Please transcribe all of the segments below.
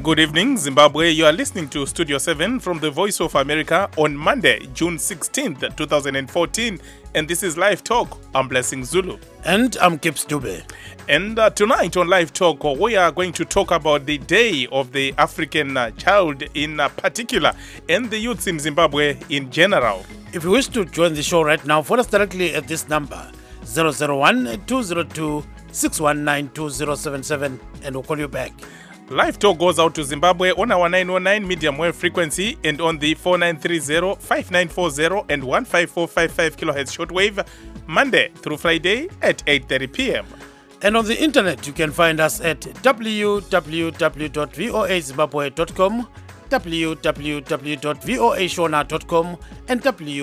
Good evening, Zimbabwe. You are listening to Studio 7 from the Voice of America on Monday, June 16th, 2014. And this is Live Talk. I'm Blessing Zulu. And I'm Gibbs Dube. And tonight on Live Talk, we are going to talk about the Day of the African Child in particular, and the youths in Zimbabwe in general. If you wish to join the show right now, phone us directly at this number, 001-202-619-2077, and we'll call you back. Live Talk goes out to Zimbabwe on our 909 medium wave frequency and on the 4930, 5940 and 15455 kilohertz shortwave, Monday through Friday at 8:30 p.m. And on the internet, you can find us at www.voazimbabwe.com, www.voashona.com, and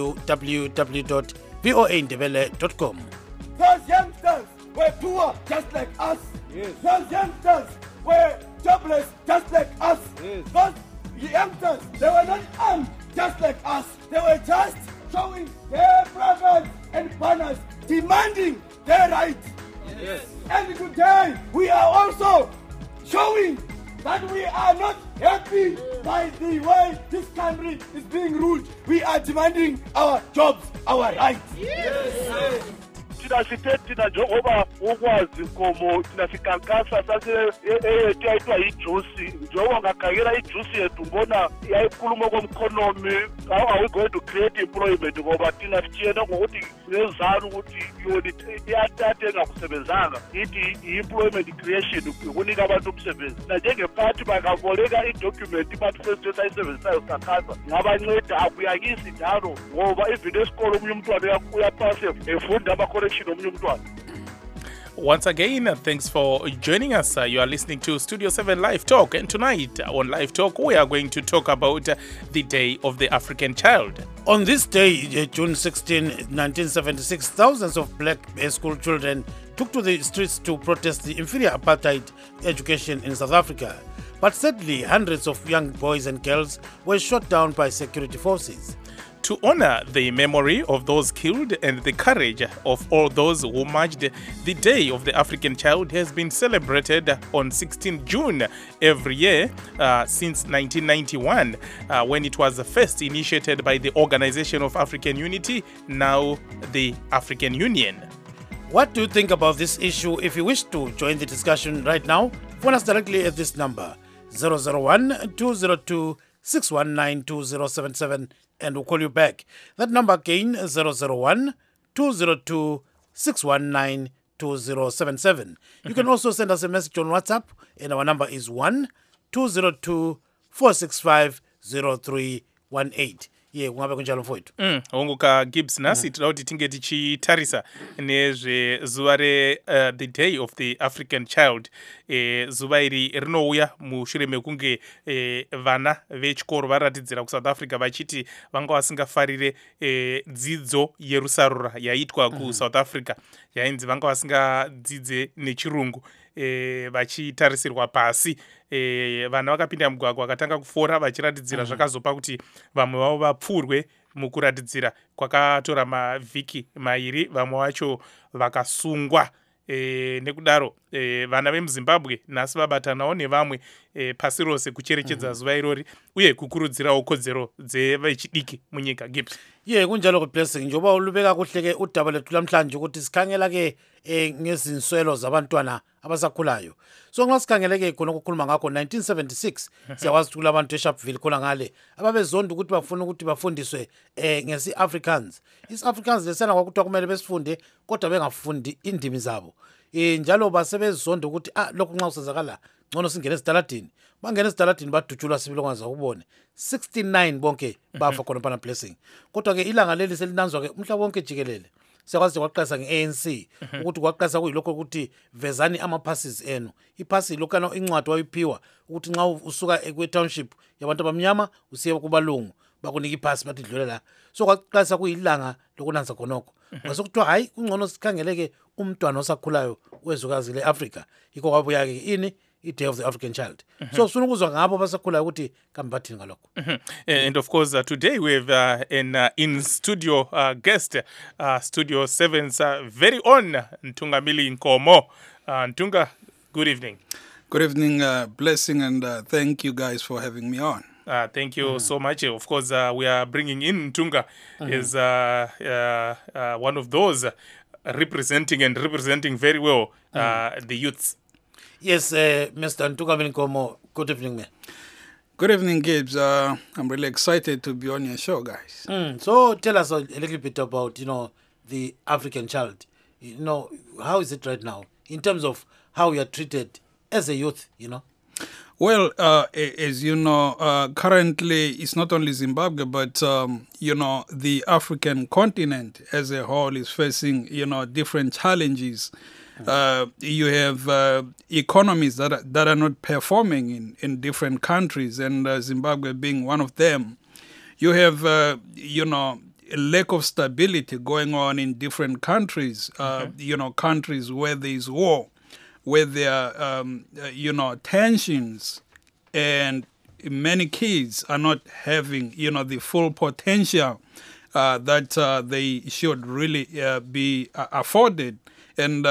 www.voaindebele.com. Those youngsters were poor just like us. Yes. Those youngsters were jobless just like us. Yes. Those youngsters, they were not armed just like us. They were just showing their placards and banners demanding their rights. Yes. And today we are also showing that we are not happy by the way this country is being ruled. We are demanding our jobs, our rights. Yes. Tina Jehovah ukwazi komo tina sikankasa sase yaitwa ijuice njengoba ngakayela ijuice yethu mbona yayikhuluma komkhonomi. How are we going to create employment ngoba tina sitshena ngokuthi nezana ukuthi yoni iyathathe engakusebenzanga ithi employment creation ukunika abantu umsebenzi na njengephathi bakaboleka idocument bathi first ayisebenzisayo sakhaza ngabanceda akuyakisi njalo ngoba even esikolo umunye umntwana uyapasa efunda ama-correction omunye umntwana. Once again, thanks for joining us. You are listening to Studio 7 Live Talk, and tonight on Live Talk we are going to talk about the Day of the African Child. On this day, June 16, 1976, thousands of black school children took to the streets to protest the inferior apartheid education in South Africa. But sadly, hundreds of young boys and girls were shot down by security forces. To honor the memory of those killed and the courage of all those who marched, the Day of the African Child has been celebrated on 16 June every year since 1991, when it was first initiated by the Organization of African Unity, now the African Union. What do you think about this issue? If you wish to join the discussion right now, phone us directly at this number, 001-202-619-2077, and we'll call you back. That number again, 001-202-619-2077. You can also send us a message on WhatsApp, and our number is 1-202-465-0318. kungabe kunjalo mfowethu. Onguka Gibbs nasi tida kuti tinge tichitarisa nezvezuva the Day of the African Child. Zuva iri rinouya mushure mekunge vana vechikoro varatidzira kuSouth Africa vachiti vanga vasingafarire dzidzo yerusarura yaitwa kuSouth Africa yainzi vanga vasingadzidze nechirungu vachitarisirwa pasi. Vana vakapinda mugwagwa vakatanga kufora vachiratidzira zvakazopa kuti vamwe vavo vapfurwe mukuratidzira kwakatora mavhiki mairi, vamwe vacho vakasungwa. Nekudaro vana vemuZimbabwe nhasi vabatanawo nevamwe pasi rose kucherechedza zuva irori uye kukurudzirawo kodzero dzevechidiki munyika. Gibbs. Kunjalo kuBlessing njengoba ulubeka kuhle ke udaba lethu lamhlanje ukuthi sikhangela ke ngezinswelo zabantwana abasakhulayo. So nxa sikhangele ke khona ukukhuluma ngakho 1976 siyakwazi ukuthi kulabantu eSharpeville khona ngale ababezonda ukuthi bafuna ukuthi bafundiswe ngesi-Afrikaans. Isi-Afrikaans lesena kwakuthiwa kumele besifunde kodwa bengafundi indimi zabo. Njalo basebezonda ukuthi lokhu nxa kusenzakala ngcono singene esitaladini. Bangena esitaladini badutshulwa sibili ongaza ukubone 69 bonke bafa khona phana Blessing. Kodwa ke ilanga leli selinanzwa ke umhlaba wonke jikelele. Siyakwazi kwaqasa nge-ANC ukuthi kwaqasa kuyilokho ukuthi vezani ama-passes enu. Iphasi lokana incwadi wayiphiwa ukuthi nxa usuka kwe-township yabantu abamnyama usiye kubalungu bakunika iphasi bathi dlule la. So kwaqasa kuyilanga lokunanza khonokho. Ngasokuthiwa hayi kungcono sikhangeleke umntwana osakhulayo wezukazi le-Africa. Yikho kwabuya ke ini i-Day of the African Child. So sifuna ukuzwa ngabo basakhulayo ukuthi kambe bathini ngalokho. And of course today we have an in studio guest, Studio 7's very own Ntungamili Nkomo. Ntunga, good evening. Good evening, Blessing, and thank you guys for having me on. Thank you so much. Of course, we are bringing in Ntunga as one of those representing very well the youths. Yes, Mr. Ntunga Minkomo, good evening, man. Good evening, Gibbs. I'm really excited to be on your show, guys. So tell us a little bit about, the African child. How is it right now in terms of how you are treated as a youth, Well, as you know, currently it's not only Zimbabwe, but, the African continent as a whole is facing, different challenges. You have economies that are not performing in different countries, and Zimbabwe being one of them. You have, a lack of stability going on in different countries, countries where there is war, where there are, tensions, and many kids are not having, the full potential that they should really be afforded. And,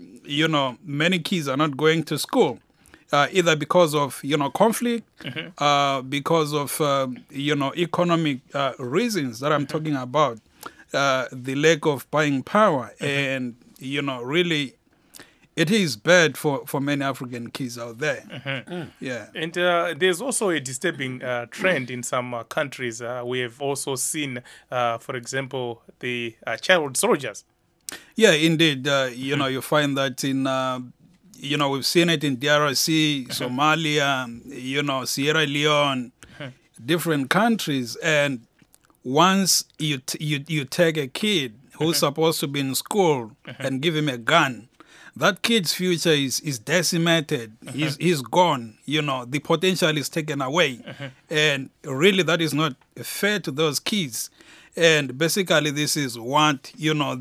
many kids are not going to school, either because of, conflict, because of, economic reasons that I'm talking about, the lack of buying power. And, really, it is bad for many African kids out there. Yeah. And there's also a disturbing trend in some countries. We have also seen, for example, the child soldiers. Yeah, indeed. You find that in, we've seen it in DRC, Somalia, Sierra Leone, different countries. And once you take a kid who's supposed to be in school and give him a gun, that kid's future is decimated. He's gone. The potential is taken away. And really, that is not fair to those kids. And basically, this is what,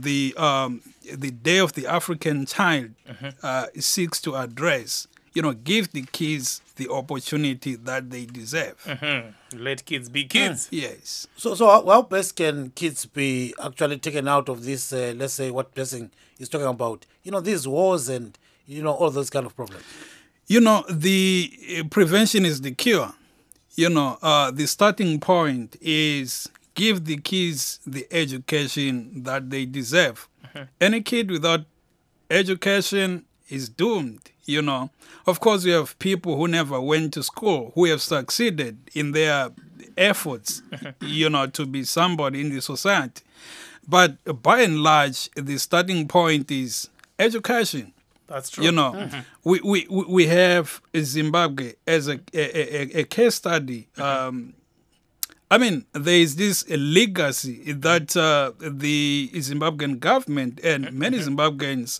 the Day of the African Child seeks to address. Give the kids the opportunity that they deserve. Let kids be kids. Yes. So how best can kids be actually taken out of this, let's say, what Blessing is talking about? These wars and, all those kind of problems. The prevention is the cure. The starting point is give the kids the education that they deserve. Any kid without education is doomed. Of course, you have people who never went to school, who have succeeded in their efforts, to be somebody in the society. But by and large, the starting point is education. That's true. We have Zimbabwe as a case study. There is this legacy that the Zimbabwean government and many Zimbabweans,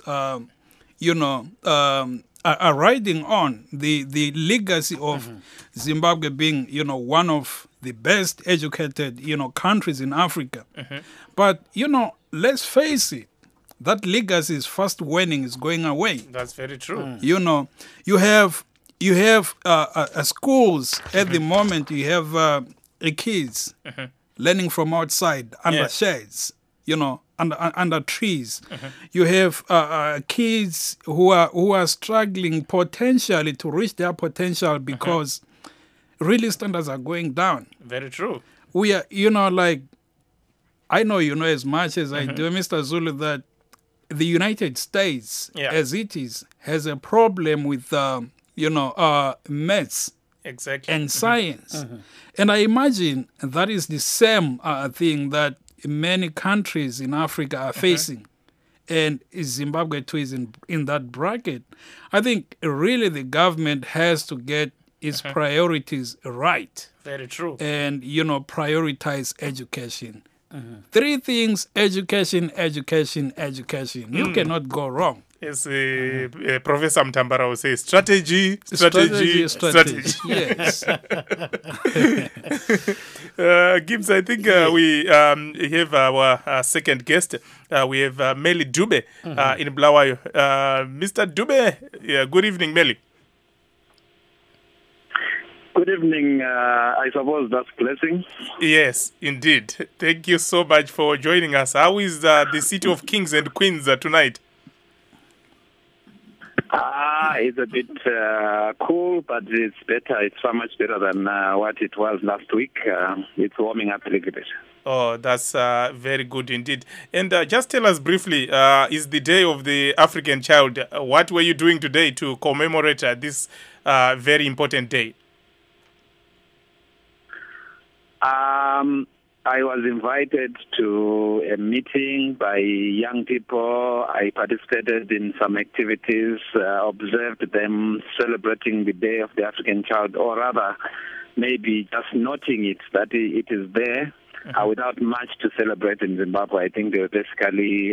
are riding on the legacy of Zimbabwe being, one of the best educated, countries in Africa. But, let's face it, that legacy is fast waning, is going away. That's very true. You have schools at the moment. You have kids learning from outside under shades, under trees. You have kids who are struggling potentially to reach their potential because really standards are going down. Very true. We are, I know you know as much as I do, Mr. Zulu, that the United States, as it is, has a problem with, maths. Exactly. And science. And I imagine that is the same thing that many countries in Africa are facing. And Zimbabwe too is in that bracket. I think really the government has to get its priorities right. Very true. And, prioritize education. 3 things: education, education, education. You cannot go wrong. As Professor Mtambara would say, strategy. Yes. Gibbs, I think we have our second guest. We have Melly Dube in Bulawayo. Mr. Dube, good evening, Melly. Good evening. I suppose that's Blessing. Yes, indeed. Thank you so much for joining us. How is the City of Kings and Queens tonight? It's a bit cool, but it's better. It's far much better than what it was last week. It's warming up a little bit. Oh, that's very good indeed. And just tell us briefly, is the Day of the African Child. What were you doing today to commemorate this very important day? I was invited to a meeting by young people. I participated in some activities, observed them celebrating the Day of the African Child, or rather, maybe just noting it, that it is there without much to celebrate in Zimbabwe. I think they were basically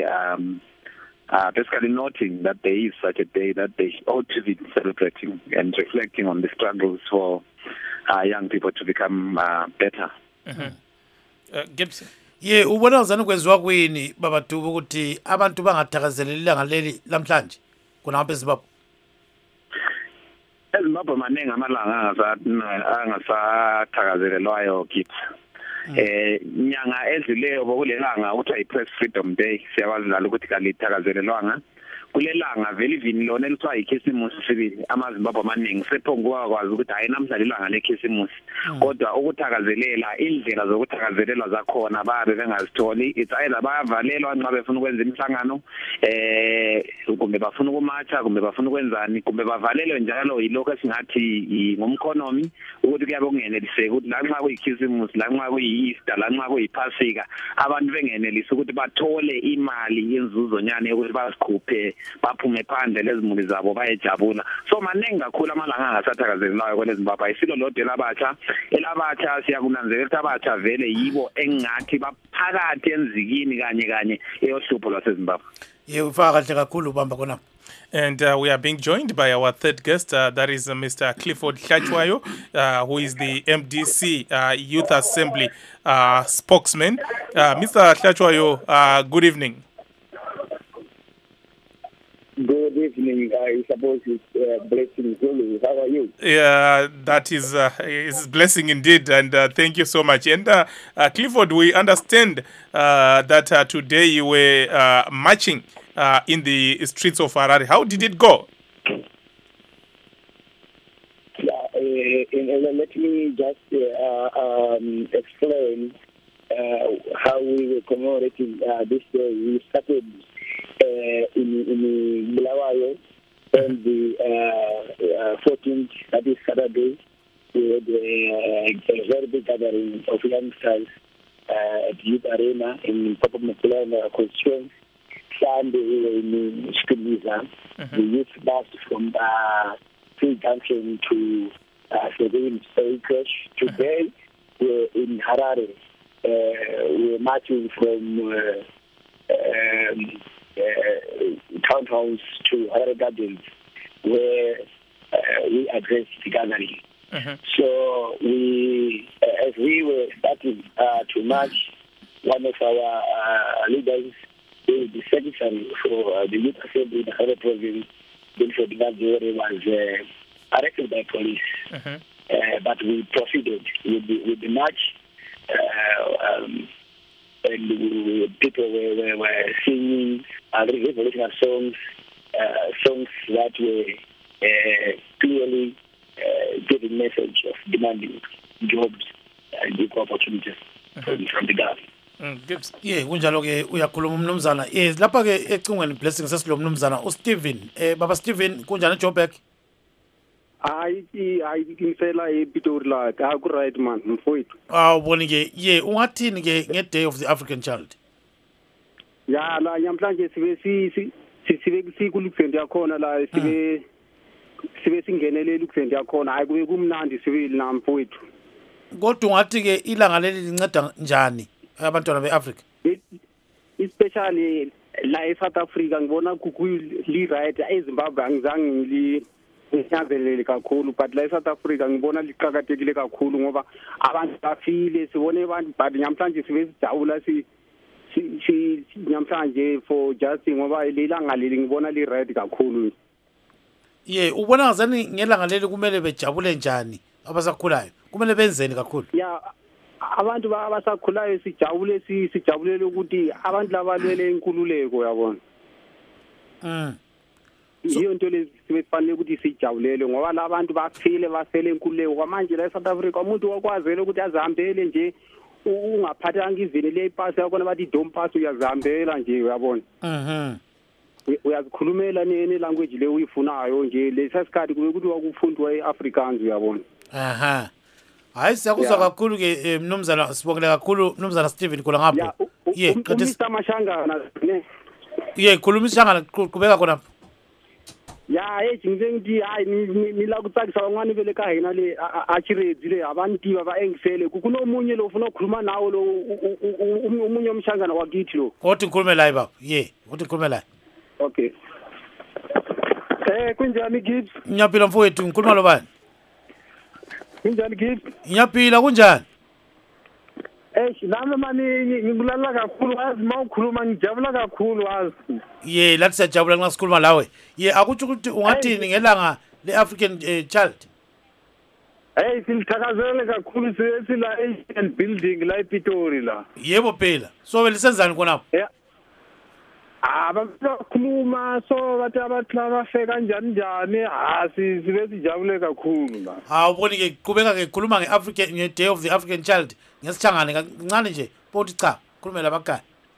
noting that there is such a day, that they ought to be celebrating and reflecting on the struggles for young people to become better. Gibson. Ye ubona ngizani kwenziwa kwini baba Dubu ukuthi abantu bangathakazeleli ilanga leli lamhlanje kuna lapha eZimbabwe? eZimbabwe maningi amalanga angasathakazelelwayo kithi. Nyanga edluleyo bokulelanga ukuthi ayi-Press Freedom Day, siyakwazi lalo ukuthi kalithakazelelwanga. Kulelanga vele ivini lona elithiwa yikhisimusi sibili, amaZimbabwe amaningi sephonguka kwazi ukuthi hayi namhlanje ilanga lekhisimusi, kodwa ukuthakazelela indlela zokuthakazelela zakhona babe bengazitholi. It's either bayavalelwa nxa befuna ukwenza imihlangano, kumbe bafuna ukumatcha, kumbe bafuna ukwenzani, kumbe bavalelwe njalo yilokho esingathi ngomkhonomi ukuthi kuyabe kungeneliseki ukuthi lanxa kuyikhisimusi, lanxa kuyi-Easter, lanxa kuyiphasika, abantu bengenelisi ukuthi bathole imali yenzuzonyane yokuthi bazikhuphe baphume phandle lezimuli zabo bayejabula. So maningi kakhulu amalanga angasathakazelelayo kwele Zimbabwe. Ayisilo lodwa elabatsha siyakunanzelela ukuthi abatsha vele yibo engathi baphakathi enzikini kanye eyohlupho lwaseZimbabwe. Ufaka kahle kakhulu ubamba khona. And we are being joined by our third guest, that is Mr. Clifford Hlachwayo, who is the MDC Youth Assembly spokesman. Mr. Hlachwayo, good evening. Good evening. I suppose it's Blessing Zulu. How are you? Yeah, that is blessing indeed, and thank you so much. And Clifford, we understand that today you were marching in the streets of Harare. How did it go? Let me just explain how we were commemorating this day. We started in Bulawayo on the 14th, that is Saturday. We had a very big gathering of youngsters at Youth Arena in Papa Mapulana constituency. Sunday we were in Skimiza. The youth marched from Free Junction to Seven Acres. Today we're in Harare. We're marching from townhouse to Harare Gardens, where we addressed the gathering. So we, as we were starting to march, one of our leaders, the secretary for the Youth Assembly in the Harare Province, Wilfred Ngazore, was arrested by police. But we proceeded with the march. And people were singing revolutionary songs, songs that were clearly giving message of demanding jobs and equal opportunities from the government. Kunjalo ke uyakhuluma umnumzana. Lapha ke ecingweni Blessing sesilo mnumzana uSteven. Baba Steven kunjani Joburg? Hayi ngifela ePitori la aku right man mfowethu. Awuboni ke ungathini ke ngeDay of the African Child? Ya la namhlanje sibe sikulukuvent yakhona la sibe singenelela ukuvent yakhona hayi kube kumnandi sibili na mfowethu. Kodwa ungathi ke ilanga leli linceda njani abantwana beAfrica? Especially la eSouth Africa ngibona kukuli right eZimbabwe angizange ngiyavelele kakhulu, but la eSouth Africa ngibona liqhakathekile kakhulu ngoba abantu bafile sibone abantu, but namhlanje sibe sijabula si namhlanje for just ngoba lelanga leli ngibona li right kakhulu. Ubona ngazani ngelanga leli kumele bejabule njani abasakhulayo? Kumele benzeni kakhulu? Abantu abasakhulayo sijabulele ukuthi abantu labalwele inkululeko yabona. yiyo into lesifanele ukuthi sijabulele ngoba labantu bafele enkululeko kwamanje la eSouth Africa umuntu wakwazela ukuthi azihambele nje ungaphathanga ivini le pass yakho bathi dom pass uyazihambela nje uyabona uyazikhulumela nene language le uyifunayo nje lesasikhathi kube ukuthi wakufundwa eAfrikaans uyabona hayi siyakuzwa kakhulu ke mnumzana sibongile kakhulu mnumzana Stephen kula ngapho Mr Mashangana ne khulumisanga qhubeka khona ngize ngithi hayi nila kutsakisa abangani vele ka hina le achirezi le abantu engisele kunomunye lo ufuna ukukhuluma nawo lo umunye umshangana wakithi lo kodwa ngikhulume la baba kodwa ngikhulume la okay kunjani Gibbs ngiyaphila mfowethu ngikhuluma lo bani kunjani Gibbs ngiyaphila kunjani nami mani ngikulalala kakhulu wazi mawukhuluma ngijabula kakhulu wazi lathi siyajabula nxa sikhuluma lawe akutsho ukuthi ungathini ngelanga le-African Child silithakazele kakhulu sila Asian building la ePitori la yebo phela so belisenzani khonapho abakhuluma so bathi abantu abafeka kanjani sibe sijabule kakhulu la uboni ke qhubeka ke khuluma nge-Day of the African Child ngesithangane kancane nje bothi cha khulumela abakaya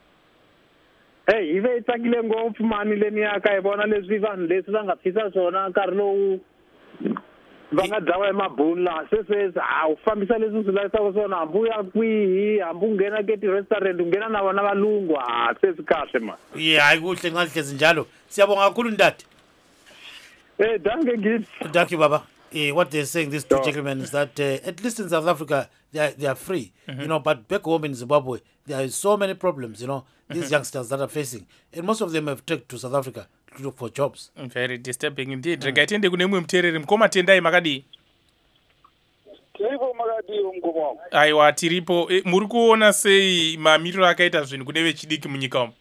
ive itsakile ngopfu mani le miyaka yibona leswi vanhu leswi va nga phisa swona nkarhi lowu va nga dlawa emabuni laha swesweswi u fambisa leswi swi lavisaka swona hambi u ya kwihi hambi u nghena ke ti-restaurant u nghena na vona valungu sweswi kahle mani hayi kuhle nxa sihlezi njalo siyabonga kakhulu ntate danke Gibbs thank you baba what they're saying, these two gentlemen, is that at least in South Africa, they are free, but back home in Zimbabwe, there are so many problems, these youngsters that are facing. And most of them have trekked to South Africa to look for jobs. Very disturbing indeed. Regatende kunemwe mterere mkoma tendai makadi. Tiripo makadi mkoma. Aiwa tiripo muri kuona sei mamiriro akaita zvinhu kune vechidiki munyika umu.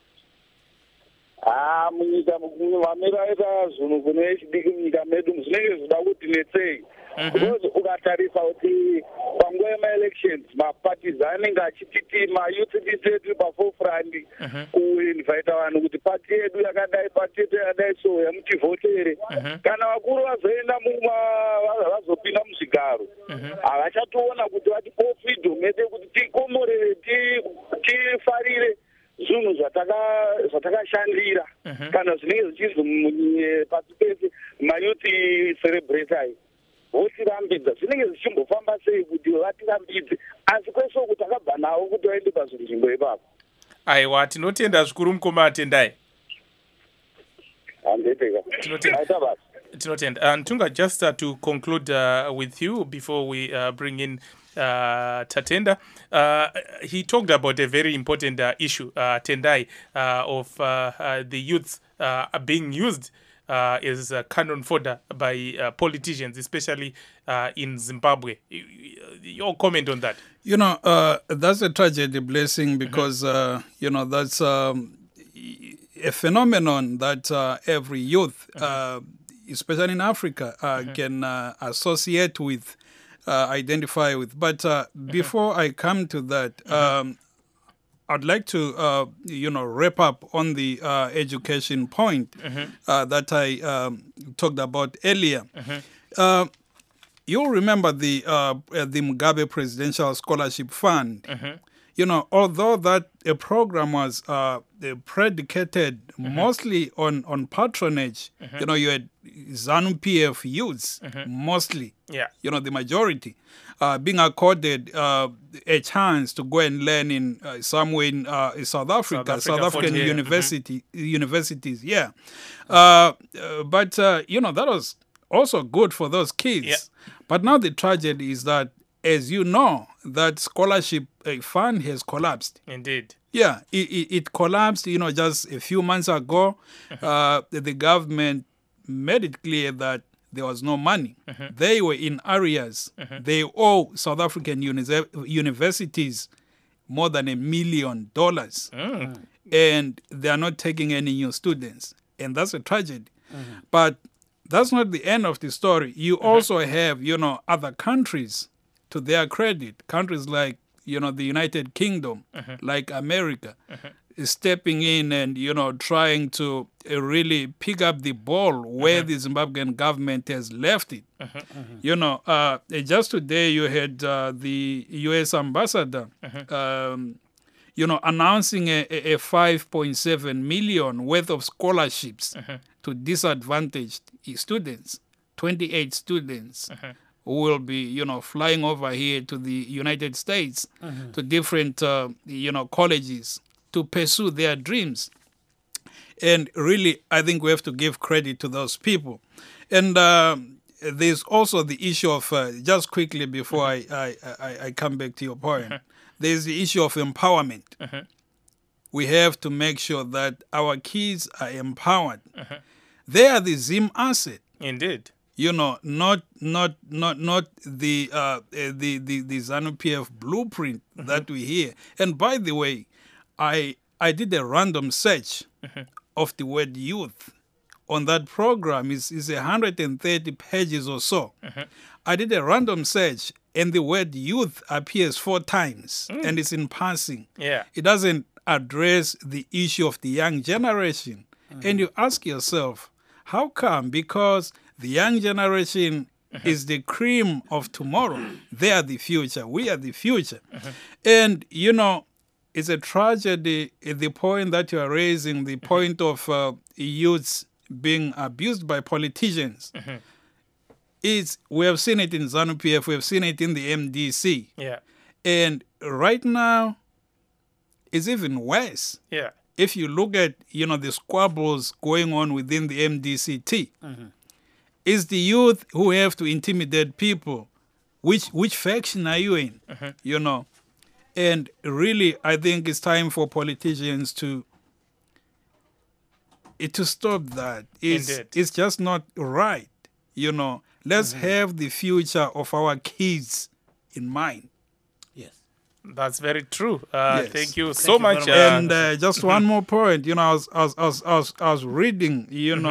Munyika mamira aita zvinhu kune vechidiki munyika medu zvinenge zvida kuti netsei. Because ukatarisa kuti panguva yema-elections maparties anenge achititi mayouth dictate paforefront kuinvita vanhu kuti pati yedu yakadai pati yedu yakadai so yamutivhotere kana vakuru vazoenda vazopinda muzvigaro havachatoona kuti vati freedom yete kuti tikomorere tifarire zvinhu zvatakashandira kana zvinenge zvichizi pasi pese mayouth celebratai votirambidza zvinenge zvichimbofamba sei kuti vatirambidze asi kwese uku takabva navo kuti vaende pazvinzvimbo ipapo aiwa tinotenda zvikuru mukoma atendai handeteka basi tinotenda Ntunga, just to conclude with you before we bring in Tatenda, he talked about a very important issue, Tendai, of the youths being used as cannon fodder by politicians, especially in Zimbabwe. Your comment on that? That's a tragedy, Blessing, because, that's a phenomenon that every youth, especially in Africa, can associate with, identify with. But before I come to that, I'd like to, wrap up on the education point that I talked about earlier. You'll remember the Mugabe Presidential Scholarship Fund. Although that a program was predicated mostly on patronage, you had ZANU-PF youths, mostly, the majority, being accorded a chance to go and learn in somewhere in South African universities, but, that was also good for those kids. Yeah. But now the tragedy is that, as you know, that scholarship fund has collapsed. Indeed. Yeah, it collapsed, just a few months ago. The government made it clear that there was no money. They were in arrears. They owe South African universities more than $1 million. And they are not taking any new students. And that's a tragedy. But that's not the end of the story. You also have, other countries, to their credit, countries like the United Kingdom, like America, is stepping in and, trying to really pick up the ball where the Zimbabwean government has left it. Just today you had the U.S. ambassador, announcing a 5.7 million worth of scholarships to disadvantaged students, 28 students who will be, flying over here to the United States, to different, colleges to pursue their dreams. And really, I think we have to give credit to those people. And there's also the issue of, just quickly before I come back to your point, there's the issue of empowerment. We have to make sure that our kids are empowered. They are the Zim asset. Indeed. Not the ZANU-PF blueprint that we hear. And by the way, I did a random search of the word youth on that program. It's 130 pages or so. I did a random search, and the word youth appears 4 times, and it's in passing. Yeah. It doesn't address the issue of the young generation. And you ask yourself, how come? Because the young generation is the cream of tomorrow. They are the future. We are the future. And, it's a tragedy, the point that you are raising, the point of youths being abused by politicians. We have seen it in ZANU-PF, we have seen it in the MDC. Yeah. And right now, it's even worse. Yeah. If you look at, the squabbles going on within the MDCT, it's the youth who have to intimidate people. Which faction are you in? And really, I think it's time for politicians to stop that. It's just not right. Let's have the future of our kids in mind. Yes. That's very true. Yes. Thank you so much. And just one more point. I was reading,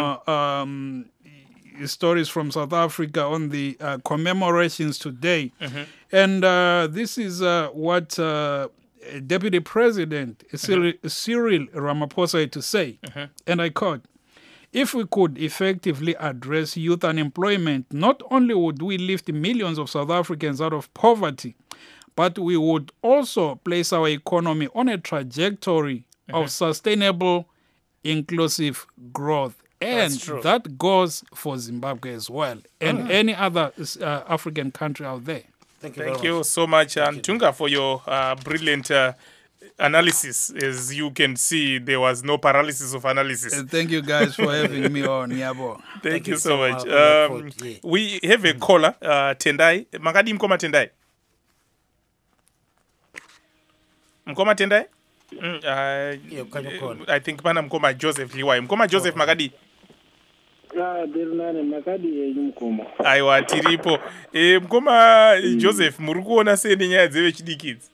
stories from South Africa on the commemorations today. And this is what Deputy President Cyril Ramaphosa had to say. And I quote, "If we could effectively address youth unemployment, not only would we lift millions of South Africans out of poverty, but we would also place our economy on a trajectory of sustainable, inclusive growth." And that goes for Zimbabwe as well, and any other African country out there. Thank you so much, Ntunga, for your brilliant analysis. As you can see, there was no paralysis of analysis. Thank you guys for having me on, Yabo. Thank you so much. We have a caller, Tendai. Makadi Mkoma Tendai. Mkoma Tendai? I think Pana Mkoma Joseph Liwai. Mkoma Joseph Makadi. Aiwa tiripo. Mkoma Joseph murikuona seni nyaya dzevechidikidzi.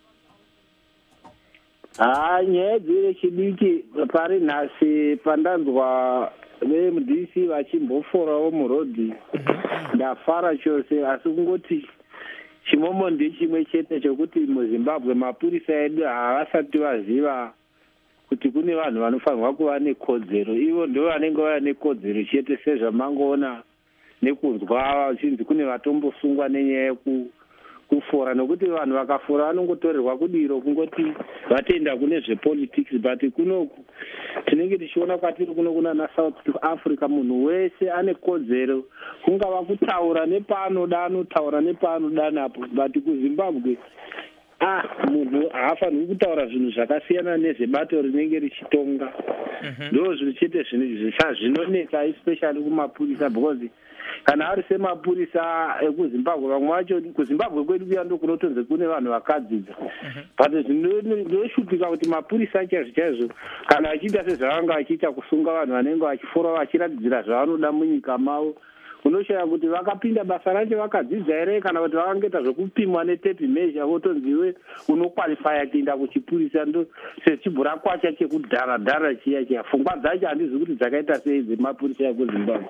Nyaya dzevechidiki pari nhasi pandanzwa veMDC vachimboforawo murodhi ndafara chose, asi kungoti chimomo ndechimwe chete chokuti muZimbabwe mapurisa edu havasati vaziva kuti kune vanhu vanofanirwa kuva nekodzero. Ivo ndo vanenge vava nekodzero chete, sezvamangoona nekunzwa vachinzi kune vatombosungwa nenyaya yekufora, nokuti vanhu vakafora vanongotorerwa kudiro kungoti vatenda kune zvepolitics. But kunoku tinenge tichiona kwatiri kuno kuna South Africa, munhu wese ane kodzero, kungava kutaura nepaanoda anotaura nepaanoda napo. But kuZimbabwe munhu haafanirwi kutaura zvinhu zvakasiyana nezvebato rinenge richitonga. Ndo zvinhu chete zvinonetsa especially kumapurisa, because kana ari semapurisa ekuZimbabwe, vamwe vacho kuZimbabwe kwedu kuya ndo kunotonze kune vanhu vakadzidza. But zvindoshupika kuti mapurisa chaizvo chaizvo kana achiita sezvavanga achiita kusunga vanhu vanenge vachifora vachiratidzira zvavanoda munyika mavo, unoshaya kuti vakapinda basa racho vakadzidza here, kana kuti vakangoita zvokupimwa netape measure votonzi iwe unokwalifya kuenda kuchipurisa. Ndo sechibhura kwacha chekudhara chiya pfungwa dzacho handizi kuti dzakaita sei dzemapurisa ekuZimbabwe.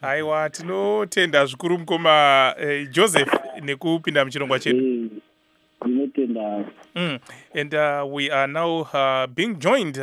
Aiwa, tinotenda zvikuru Mkoma Joseph nekupinda muchirongwa chedu. now. And we are now being joined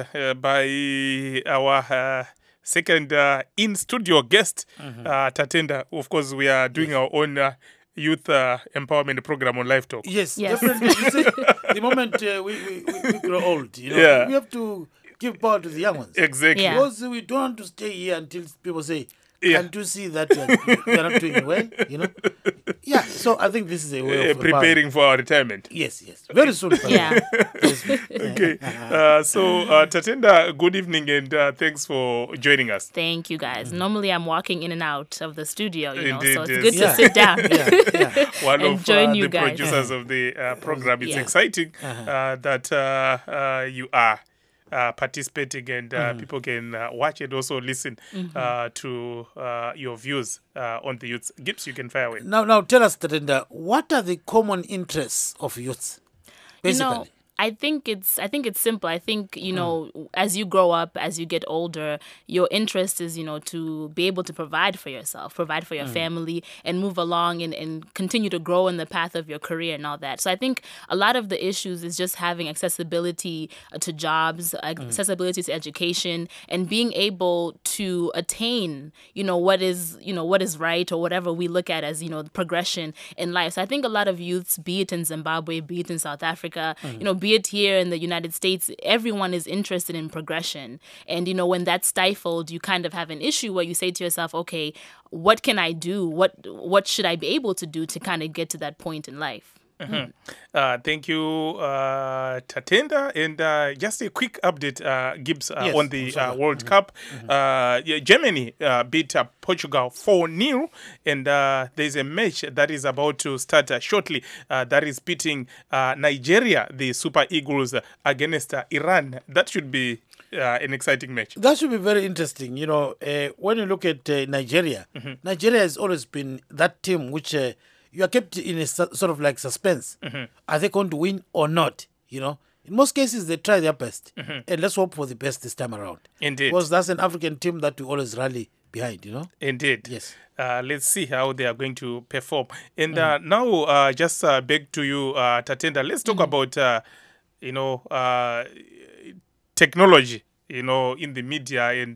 by our second in-studio guest, Tatenda. Of course, we are doing our own youth empowerment program on Live Talk. Yes, Yes. definitely. You see, the moment we grow old, you know, Yeah. we have to give power to the young ones. Exactly. Yeah. Because we don't want to stay here until people say, Yeah. can't you see that you're not doing well, you know? Yeah, so I think this is a way of Preparing for our retirement. Yes, very soon. Yeah. Okay. So, Tatenda, good evening and thanks for joining us. Thank you, guys. Normally, I'm walking in and out of the studio, you know, Indeed, so it's yes. good Yeah. to sit down. One And of join the you guys. producers of the program. It's Yeah. exciting that you are participating and people can watch and also listen to your views on the youths. Gibbs, you can fire away. Now tell us, Tatenda, what are the common interests of youths? Basically. You know, I think it's simple. I think, you know, as you grow up, as you get older, your interest is, you know, to be able to provide for yourself, provide for your family, and move along and continue to grow in the path of your career and all that. So I think a lot of the issues is just having accessibility to jobs, accessibility to education, and being able to attain, you know, what is right or whatever we look at as, you know, progression in life. So I think a lot of youths, be it in Zimbabwe, be it in South Africa, you know, be it here in the United States, everyone is interested in progression. And, you know, when that's stifled, you kind of have an issue where you say to yourself, okay, what can I do? What should I be able to do to kind of get to that point in life? Thank you, Tatenda. And just a quick update, Gibbs, Yes, on the sure. World Cup. Germany beat Portugal 4-0, and there's a match that is about to start shortly that is pitting Nigeria, the Super Eagles, against Iran. That should be an exciting match. That should be very interesting. You know, when you look at Nigeria, Nigeria has always been that team which you are kept in a sort of like suspense. Are they going to win or not? You know, in most cases they try their best, and let's hope for the best this time around. Indeed. Because that's an African team that we always rally behind. You know. Indeed. Yes. Let's see how they are going to perform. And now, just back to you, Tatenda. Let's talk about, technology, you know, in the media and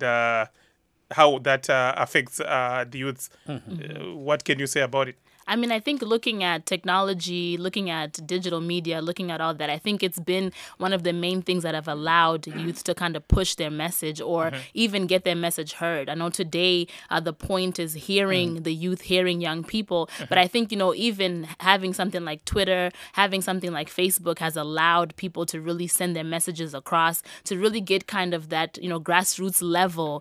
how that affects the youths. What can you say about it? I mean, I think looking at technology, looking at digital media, looking at all that, I think it's been one of the main things that have allowed youth to kind of push their message or even get their message heard. I know today the point is hearing the youth, hearing young people. But I think, you know, even having something like Twitter, having something like Facebook has allowed people to really send their messages across, to really get kind of that, you know, grassroots level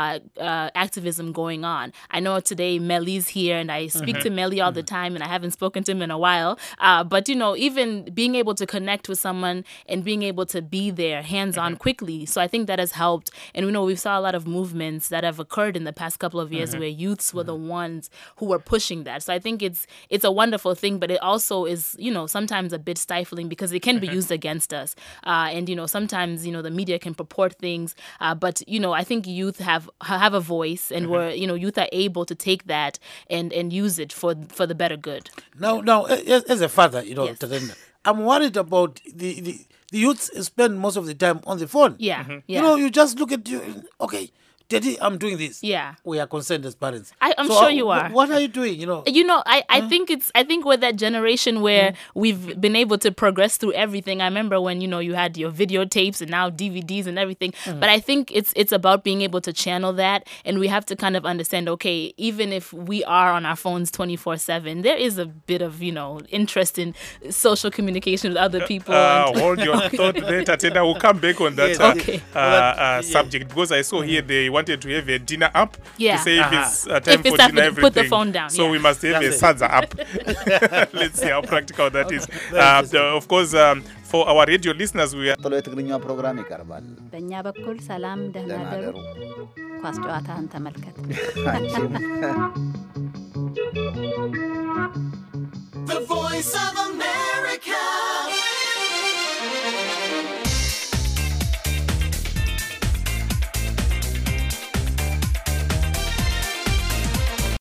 activism going on. I know today Melly's here and I speak to Melly all the time and I haven't spoken to him in a while. But, you know, even being able to connect with someone and being able to be there hands-on quickly. So I think that has helped. And, you know, we saw a lot of movements that have occurred in the past couple of years where youths were the ones who were pushing that. So I think it's a wonderful thing, but it also is, you know, sometimes a bit stifling because it can be used against us. And, you know, sometimes, you know, the media can purport things. But, you know, I think youth have a voice and youth are able to take that and use it for the better good. Now, as a father, you know, Yes. Tatenda, I'm worried about the youths spend most of the time on the phone. Yeah. Yeah. You know, you just look at you. Okay, Daddy, I'm doing this. Yeah. We are concerned as parents. I'm sure you are. What are you doing? You know. You know, I think we're that generation where we've been able to progress through everything. I remember when, you know, you had your videotapes and now DVDs and everything. But I think it's about being able to channel that, and we have to kind of understand, okay, even if we are on our phones 24/7, there is a bit of, you know, interest in social communication with other people. Hold your thought there, Tatenda. We'll come back on that Yes, okay. subject because I saw here they wanted to have a dinner app Yeah. to say if it's time If it's for time dinner, to everything. put the phone down, So yeah. we must have That's a it. Sadza app. Let's see how practical that is. interesting. Of course, for our radio listeners, we are ጥሎ የትግርኛ ፕሮግራም ይቀርባል። በእኛ በኩል ሰላም ደህና ደህና ደሩ። ደሩ። ኳስ ጨዋታህን ተመልከት። አንቺም The voice of